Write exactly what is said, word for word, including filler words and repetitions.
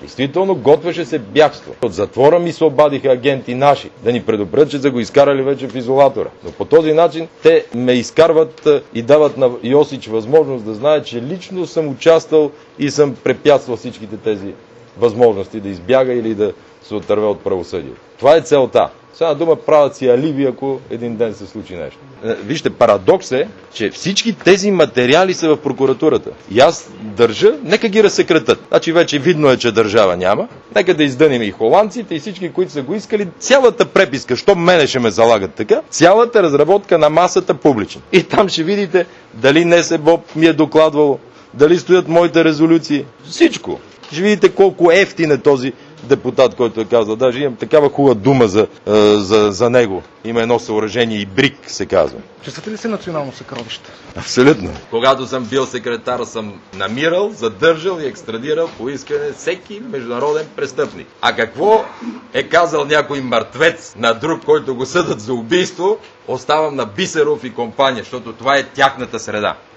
Действително готвеше се бягство. От затвора ми се обадиха агенти наши да ни предупредят, че са го изкарали вече в изолатора. Но по този начин те ме изкарват и дават на Йосич възможност да знае, че лично съм участвал и съм препятствал всичките тези възможности да избяга или да се отърве от правосъдието. Това е целта. Сега дума правят си алиби, ако един ден се случи нещо. Вижте, парадокс е, че всички тези материали са в прокуратурата. И аз държа, нека ги разсекретат. Значи вече видно е, че държава няма. Нека да издъним и холандците, и всички, които са го искали. Цялата преписка, що мене ще ме залагат така, цялата разработка на масата публична. И там ще видите дали НСБОП ми е докладвало, дали стоят моите резолюции. Всичко. Ще видите колко ефтин е този депутат, който е казал. Даже имам такава хубава дума за, за, за него. Има едно съоръжение и БРИК се казва. Чувствате ли се национално съкровище? Абсолютно. Когато съм бил секретар, съм намирал, задържал и екстрадирал по искане всеки международен престъпник. А какво е казал някой мъртвец на друг, който го съдат за убийство, оставам на Бисеров и компания, защото това е тяхната среда.